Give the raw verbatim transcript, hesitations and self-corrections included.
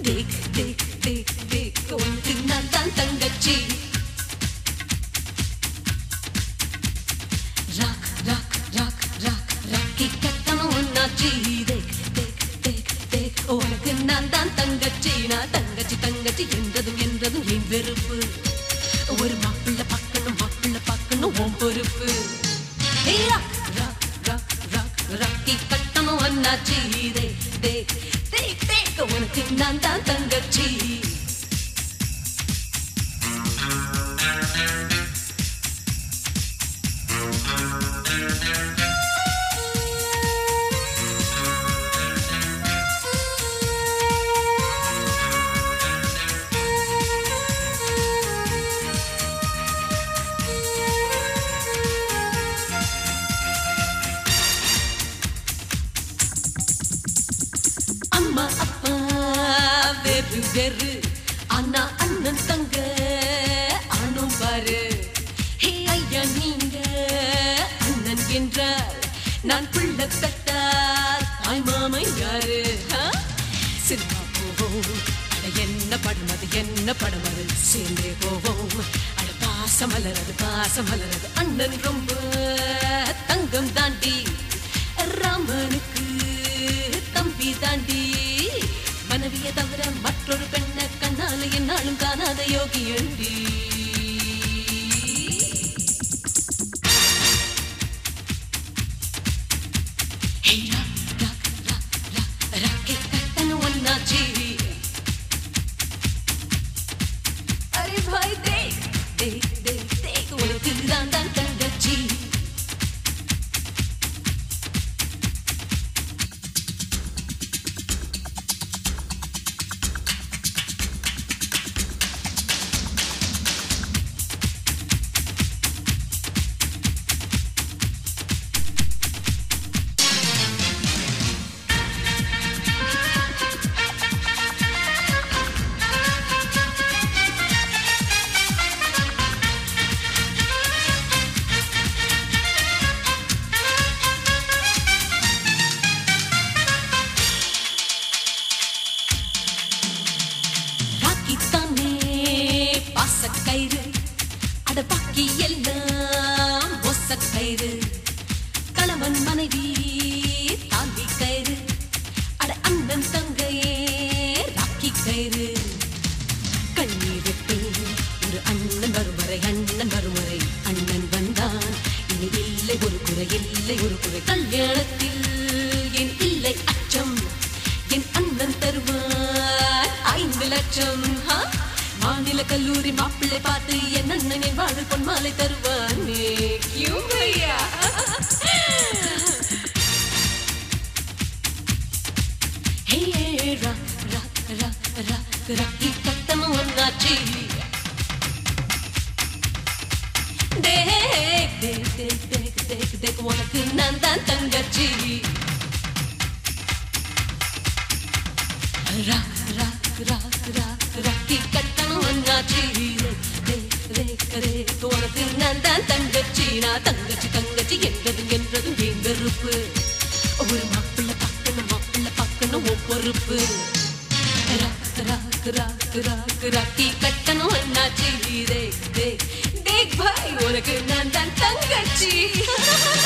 தேக் தேக் தேக் தேக் உனக்கு நான் தான் தங்கச்சி. ராக் ராக் ராக் ராக் ராக்கி கட்டணும் உன்னாச்சி. தேக் தேக் தேக் தேக் உனக்கு நான் தான் தங்கச்சி. நான் தங்கச்சி தங்கச்சி என்றதும் என்றதும் என் வெறுப்பு. ஒரு மாப்பிள்ள பார்க்கணும் மாப்பிள்ள பார்க்கணும் உன் பொறுப்பு. ராக் ராக் ராக் ராக் ராக்கி கட்டணும் உன்னாச்சி. தேக் தேக் தேக் தேக் உனக்கு நான் தான் தங்கச்சி. அம்மா அப்பா வெறு வெறு அண்ணா அண்ணன் தங்க ஆனும் பாரு. ஹே ஐயா நீங்க அண்ணன் என்றார் நான் பிள்ளை பெற்றார் தாய் மாமன் யாரு? சினிமா போவோம் அட என்ன படம் அது என்ன படம் அது சேர்ந்தே போவோம். அட பாசம் மலரது பாசம் மலரது அண்ணன் ரொம்ப தங்கம் தாண்டி ராமனுக்கு தம்பி தாண்டி. மனைவியை தவிர மற்றொரு பெண்ணை கண்ணால என்னாலும் காணாத யோகி அண்டி. ராக்கி கட்டணும் ஒன்னாச்சி. அரே பாய் தேக் தேக் தேக் தேக் உனக்கு தான் தான் தங்கச்சி. பாசக்கயிறு அட பாக்கி எல்லாம் ஒசக்கயிறு. கணவன் மனைவி தாலி கயிறு அட அண்ணன் தங்கையே ராக்கி கயிறு. கண்ணீர் விட்டு ஒரு அண்ணன் வருமுறை அண்ணன் வருமுறை அண்ணன் வந்தான் இனி இல்லை ஒரு குறை இல்லை ஒரு குறை. கல்யாணத்தில் என் இல்லை அச்சம் என் அண்ணன் தருவார் ஐந்து லட்சம். மாநில கல்லூரி மாப்பிள்ளை பார்த்து என் அண்ணனின் வாழ் பொன் மாலை தருவானே. ராக்கி கட்டணும் ஒன்னாச்சி. தேக் தேக் தேக் தேக் தேக் தேக் உனக்கு நான் தான் தங்கச்சி. ராக் ராக் ராக் ராக் ராக்கி கட்டணும் ஒன்னாச்சி. உனக்கு நான் தான் தங்கச்சி. நான் தங்கச்சி தங்கச்சி என்றதும் என்றதும் என் வெறுப்பு. ஒரு மாப்பிள்ள பார்க்கணும் மாப்பிள்ள பார்க்கணும் உன் பொறுப்பு. ராக் ராக் ராக் ராக் ராக்கி கட்டணும் ஒன்னாச்சி. தேக் தேக் தேக் பாய் உனக்கு நான் தான் தங்கச்சி.